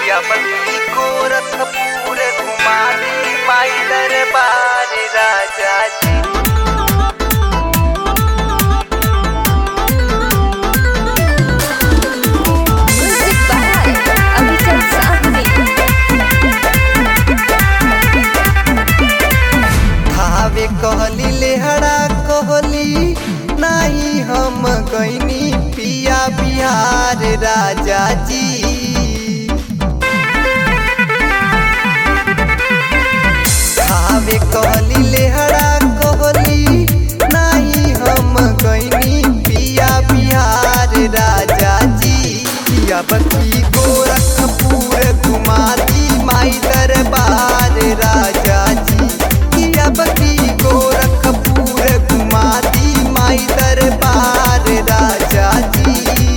बल्कि गोरखपुर घुमा दी माई दरबार राजा जी। थावे कहली लेहड़ा कहली नहीं हम गईनी पिया बिहार राजा जी। थावे कहली लेहड़ा कहली नहीं हम गईनी पिया बिहार राजा जी। पिया बल्कि गोरखपुर घुमा दी माई दरबार राजा जी। पिया बल्कि गोरखपुर घुमा दी माई दरबार राजा जी।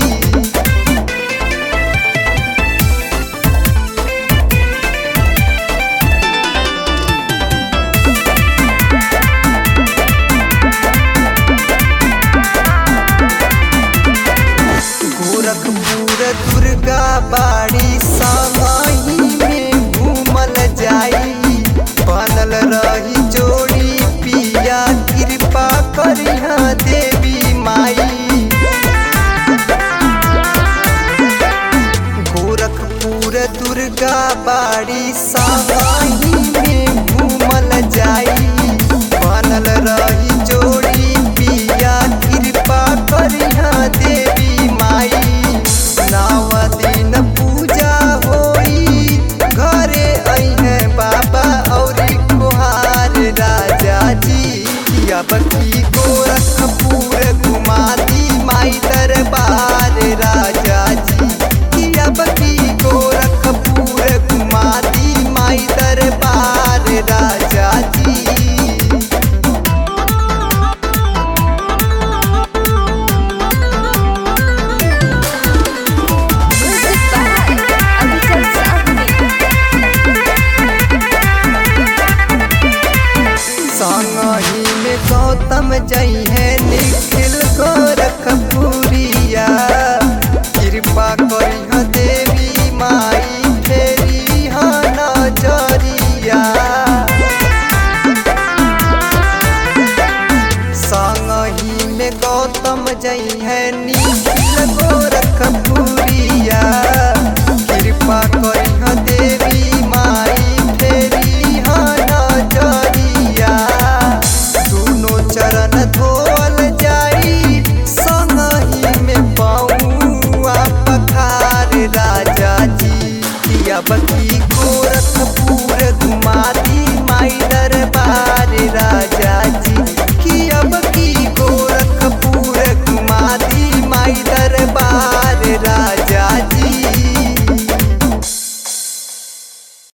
गोरखपुर दुर्गा बाड़ी समाही में घूमल जाई बनल रही जोड़ी पिया कृपा करिहा देवी माई। गोरखपुर दुर्गा बाड़ी सा